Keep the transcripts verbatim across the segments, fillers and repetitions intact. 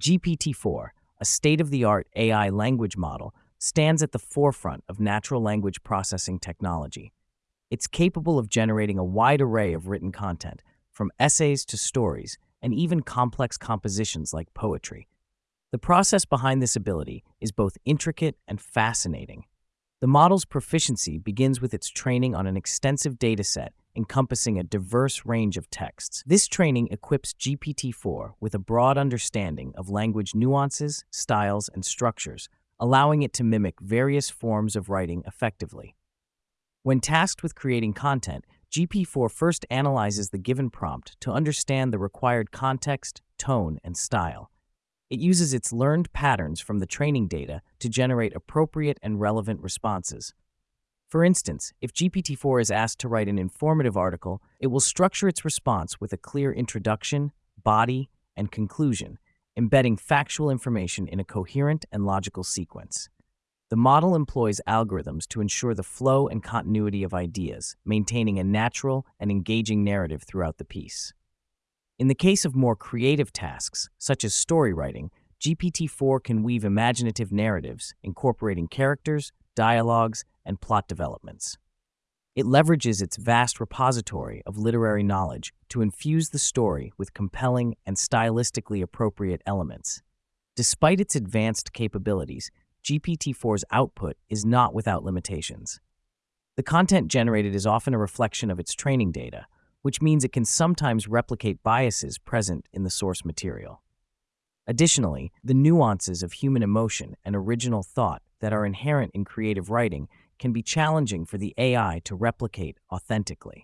G P T four, a state-of-the-art A I language model, stands at the forefront of natural language processing technology. It's capable of generating a wide array of written content, from essays to stories, and even complex compositions like poetry. The process behind this ability is both intricate and fascinating. The model's proficiency begins with its training on an extensive dataset encompassing a diverse range of texts. This training equips G P T four with a broad understanding of language nuances, styles, and structures, allowing it to mimic various forms of writing effectively. When tasked with creating content, G P T four first analyzes the given prompt to understand the required context, tone, and style. It uses its learned patterns from the training data to generate appropriate and relevant responses. For instance, if G P T four is asked to write an informative article, it will structure its response with a clear introduction, body, and conclusion, embedding factual information in a coherent and logical sequence. The model employs algorithms to ensure the flow and continuity of ideas, maintaining a natural and engaging narrative throughout the piece. In the case of more creative tasks, such as story writing, G P T four can weave imaginative narratives, incorporating characters, dialogues, and plot developments. It leverages its vast repository of literary knowledge to infuse the story with compelling and stylistically appropriate elements. Despite its advanced capabilities, G P T four's output is not without limitations. The content generated is often a reflection of its training data, which means it can sometimes replicate biases present in the source material. Additionally, the nuances of human emotion and original thought that are inherent in creative writing can be challenging for the A I to replicate authentically.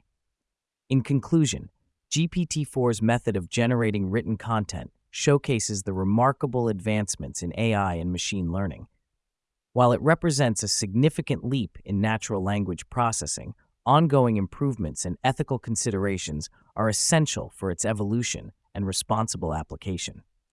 In conclusion, G P T four's method of generating written content showcases the remarkable advancements in A I and machine learning. While it represents a significant leap in natural language processing, ongoing improvements and ethical considerations are essential for its evolution and responsible application.